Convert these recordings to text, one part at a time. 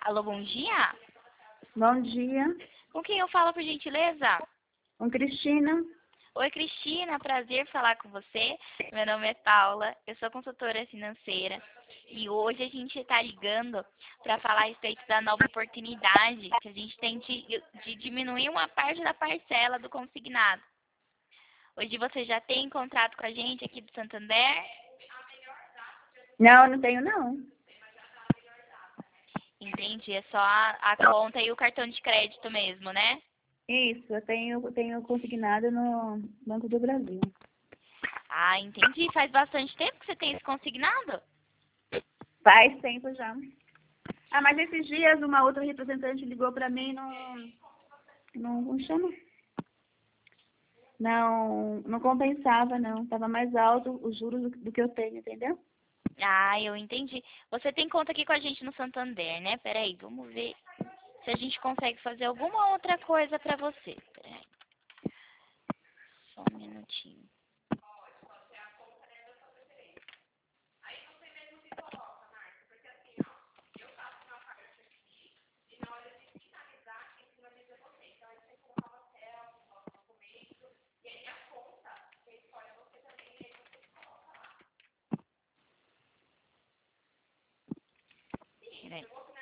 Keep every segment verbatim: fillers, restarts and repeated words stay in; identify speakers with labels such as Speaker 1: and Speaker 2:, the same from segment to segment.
Speaker 1: Alô, bom dia?
Speaker 2: Bom dia,
Speaker 1: Com quem eu falo, por gentileza?
Speaker 2: com Cristina.
Speaker 1: Oi, Cristina, prazer falar com você. Meu nome é Paula, eu sou consultora financeira e hoje a gente está ligando para falar a respeito da nova oportunidade que a gente tem de, de diminuir uma parte da parcela do consignado. Hoje você já tem contrato com a gente aqui do Santander?
Speaker 2: Não, não tenho não.
Speaker 1: Entendi, é só a, a conta e o cartão de crédito mesmo, né?
Speaker 2: Isso, eu tenho, eu tenho consignado no Banco do Brasil.
Speaker 1: Ah, entendi. Faz bastante tempo que você tem esse consignado?
Speaker 2: Faz tempo já. Ah, mas esses dias uma outra representante ligou para mim e não, não, não chama? Não, não compensava não. Tava mais alto os juros do, do que eu tenho, entendeu?
Speaker 1: Ah, eu entendi. Você tem conta aqui com a gente no Santander, né? Peraí, vamos ver se a gente consegue fazer alguma outra coisa pra você. Peraí, só um minutinho. Peraí.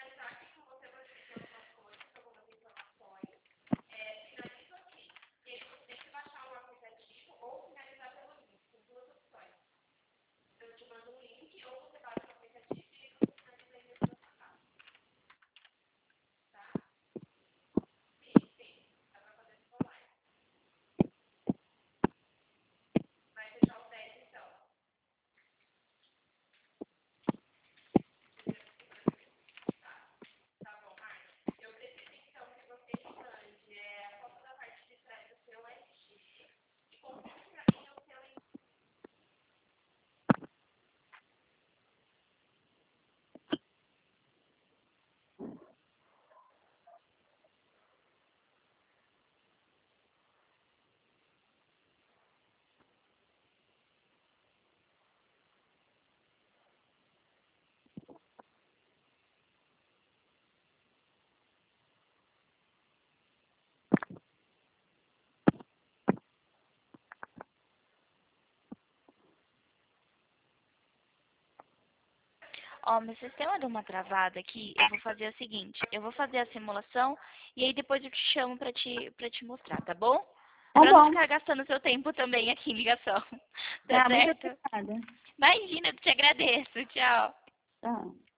Speaker 1: Ó, meu sistema deu uma travada aqui. Eu vou fazer o seguinte, eu vou fazer a simulação e aí depois eu te chamo pra te, pra te mostrar, tá bom?
Speaker 2: Tá
Speaker 1: Pra não
Speaker 2: bom.
Speaker 1: ficar gastando seu tempo também aqui em ligação. Tá
Speaker 2: Tá, muito
Speaker 1: certo?
Speaker 2: obrigada.
Speaker 1: Imagina, eu te agradeço. Tchau.
Speaker 2: Tá.